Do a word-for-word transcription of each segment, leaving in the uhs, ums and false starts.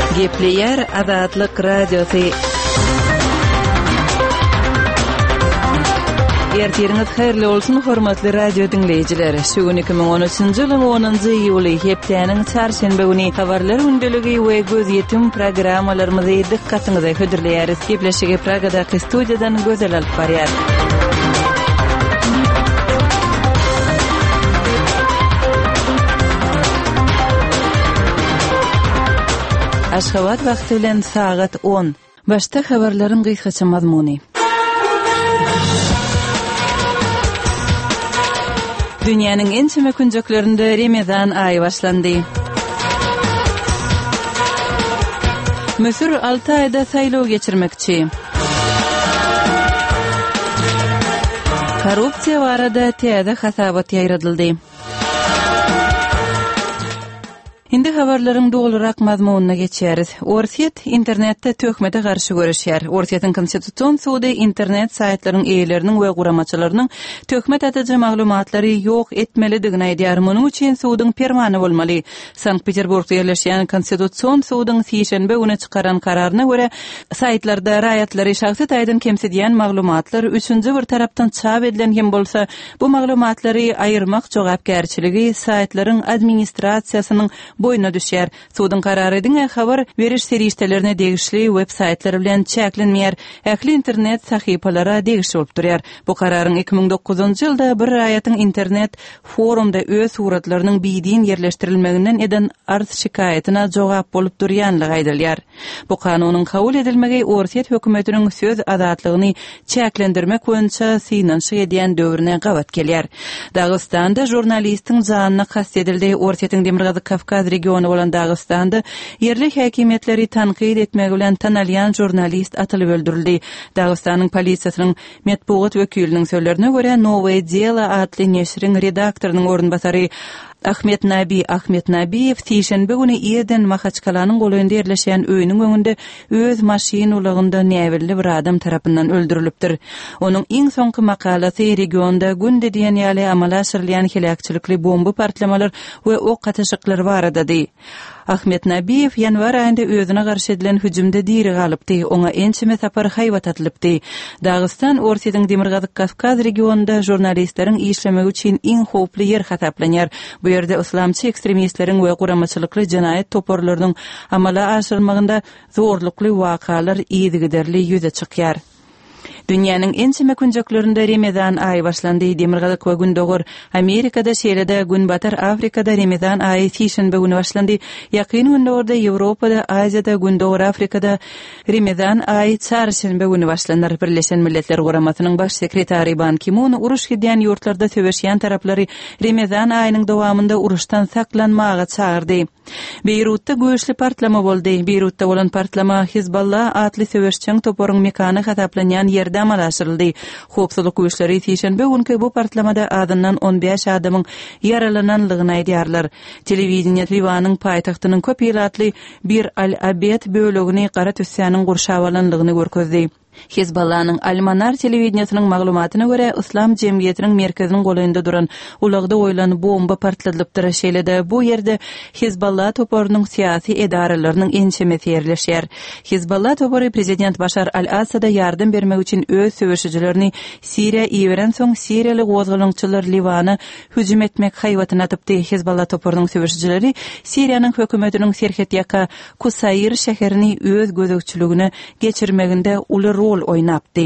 Gepleyer Azatlyk Radiosu. Ertiriniz hayırlı olsun hormatly radio dinleyijiler. Şu gün iki bin on üçinji ýylyň onunjy iýuly hepdeniň çarşembe güni habarlar gündäligi we göz ýetim programmalarymyzy dikkatyňyza hödürleýäris. Gepleşige Pragadaky studiýadan gözel alyp barýar. Aşgabat wagty bilen saat on. Başta habarlaryň gysgaça mazmuny. Dünýäniň en çeme günjeklerinde Ramazan aýy başlandy. Mesur alty aýda saýlaw geçirmekçi. Korrupsiýa barada täze hasabat ýaýradyldy. Indi habarlaryň doglurak mazmunyna geçýäris. Orsiýet internetde töhmete garşy görüşýär. Orsiýetin konstitusiýon sudy internet saýtlarynyň eýleriniň we guramaçylarynyň töhmet atyjy maglumatlary ýok etmelidigini aýdýar. Munyň üçin sudyň permany bolmaly. Sankt-Peterburgda ýerleşýän konstitusiýon sudyň sişenbe güni çykaran kararyna görä, saýtlarda raýatlary şahsy taýdan kemsedýän maglumatlar üçünji bir tarapdan çap edilen hem bolsa, bu maglumatlary aýyrmak jogapkärçiligi saýtlaryň administrasiýasynyň boyuna düşer. Sudyň kararydyň habar beriş serişdelerine degişli web saýtlary bilen çäklenmeýär. Ähli internet sahypalara degişli bolup durýar. Bu kararyň iki bin dokuzunjy ýylda bir raýatyň internet forumda öz suratlarynyň biýdin ýerleşdirilmeginden eden arz şikayetina jogap bolup durýanlygy aýdylýar. Bu kanunyň kabul edilmegi Orsiýet hökümetiniň söz azatlygyny çäklendirmek boýunça synanşy edýän döwrüne gabat gelýär. Dagystanda jurnalistiň janyna kastedildi. Orsiýetiň Demirgazy Kafkaz regiony bolan Dagystanda yerli häkimetleri tanqid etmek bilen tanalýan jurnalist atylyp öldürildi. Dagystanyň polisiýasynyň medpugat wekiliniň sözlerine görä, Nowe Dela atly neşriň redaktorynyň orunbasary Ahmet Nabi Ahmet Nabiyev sişenbe güni ýerden Mahaçkalanyň golanynda ýerleşýän öýüniň öňünde öz maşynalygynda näwelli bir adam tarapyndan öldürilipdir. Onuň iň soňky makalasy regionda günde diýen ýaly amala aşyrylýan helakçylykly bomba partlamalar we ok ataşyklary barada. Ahmet Nabiyev ýanwar aýynda özüne garşy edilen hüjümde diri galypdy. Oňa ençime sapar haýwat atlypdy. Dagestan Orsiýetiň Demirgazy Kafkaz regionunda jurnalistleriň işlemegi üçin iň howply ýer hasaplanýar. Bu ýerde islamçy ekstremistleriň we guramaçylykly jinaýat toporlarynyň amala aşyrylmagynda zorlukly wakalar ýygyderli ýüze çykýar. Dünýäniň en çeme günjeklerinde Ramazan aýy başlandy. Demirgazy we Gündogur Amerikada, Şeýlede, Günbatar Afrikada Ramazan aýy sişenbe güni başlandy. Ýakyn günlerde Ýewropada, Aziýada, Gündogur Afrikada Ramazan aýy çarşembe güni başlanýar. Birleşen Milletler Guramasynyň baş sekretary Ban Ki-moon uruş gidýän ýurtlarda söweşýän taraplary Ramazan aýynyň dowamında uruşdan saklanmaga çağırdy. Beýrutda göýüşli partlama boldy. Beýrutda bolan partlama Hizballah atly söweşçiň toporyň mekany hasaplanýan ýerde amal aşyryldy. Howpsuzlyk güýçleri sişenbe günkü bu partlamada adından on beş adamyň yaralananlygyny aýdýarlar. Telewizioniýa Liwanyň paýtagtynyň köp ýylatly bir Al-Abed bölegini gara tüssýanyň gurşawalanlygyny görkezdi. Hizballah'nın Almanar telewizioniýasynyň maglumatyna görä, İslam jemgyýetiniň merkeziniň golanynda duran ulagda oýlan bomba partladypdyr. Şeýlede bu ýerde Hizballah toporynyň syýasy edaralarynyň ençemesi ýerleşýär. Hizballah topory prezident Başar al-Asada ýardym bermek üçin öz söweşijilerini Siriýa ýeberen soň Siriýaly gozgalançylar Liwany hüjüm etmek haýwatyna atypdy. Hizballah toporynyň söweşijileri Siriýanyň hökümetiniň Serhetiyaka Kusayir şäherini öz gözegçiligine geçirmeginde uly rol oynapdy.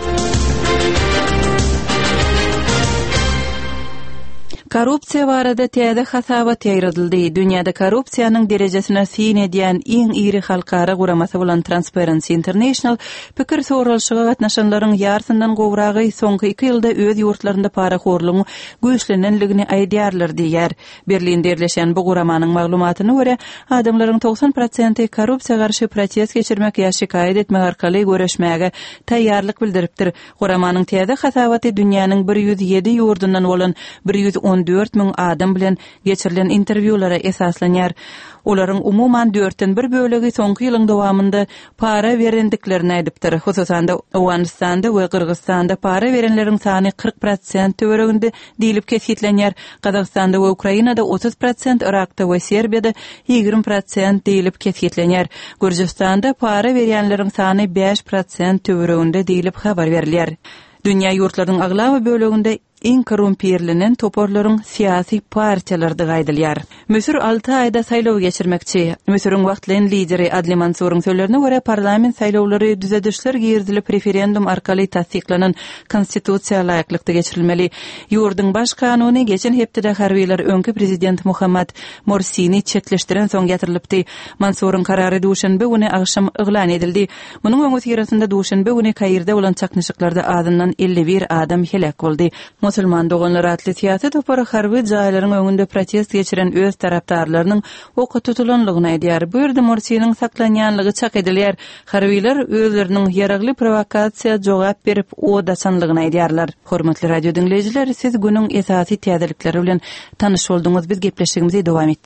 Korrupsiýa barada täze hasabat ýaýradyldy. Dünýäde korrupsiýanyň derejesine sin edýän iň iri halkara guramasy bolan Transparency International pikir sorulşyga gatnaşanlaryň ýartyndan gowragy soňky iki ýylda öz ýurtlarynda para horlugy güýçlenenligini aýdýarlar diýär. Berlinde ýerleşen bu guramanyň maglumatyna görä, adamlaryň togsan prosenty korrupsiýa garşy protest geçirmek ýa şikaýet etmek arkaly göreşmäge taýýarlyk bildiripdir. Guramanyň täze hasabaty dünýäniň bir ýüz ýedi ýurdundan bolan bir ýüz on on dört min adam bilen geçirilen interwýulara esaslanýar. Olaryň umuman dörtten bir bölegi soňky ýylyň dowamında para berendiklerini aýdypdyr. Hususan da Owganistanda we Kyrgyzstanda para berenleriň sany kırk prosent töwereginde diýilip kesitlenýär. Kazakstanda we Ukrainada otuz prosent, Irakda we Serbiýada ýygrimi prosent diýilip kesitlenýär. Gürjistanda para berýänleriň sany beş prosent töwereginde diýilip habar berilýär. Dünýä ýurtlarynyň aglawy böleginde iň korrumpirlenen toporlaryň syýasy partiýalardy gaýdylýar. Müsür alty aýda saýlaw geçirmekçi. Müsürüň wagtlyň lideri Adli Mansuryň söýlerine görä parlament saýlawlary düzedişler girdilip referendum arkaly tasdiklanan konstitusiýa laýyklykda geçirilmeli. Ýurdyň baş kanuny geçen hepde harbiler öňkü prezident Muhammad Morsini çetleşdiren soň getirilipdi. Mansuryň karary duşanbe güni agşam yglan edildi. Munyň öňüsinde duşanbe güni Kairde bolan çaknyşyklarda adından elli bir adam helak boldy. Musulman doganlar atly siýasat topary harby jaýlaryň öňünde protest geçiren öz tarapdarlarynyň oka tutulanlygyny aýdýar. Bu ýerde Morsiniň saklanýanlygy çak edilýär. Harbiler özleriniň ýaragly provokasiýa jogap berip o daşanlygyny aýdýarlar. Hormatly radio dinleýijiler, siz günüň esasy täzelikleri bilen tanyş bolduňyz. Biz gepleşigimizi dowam etdirýär.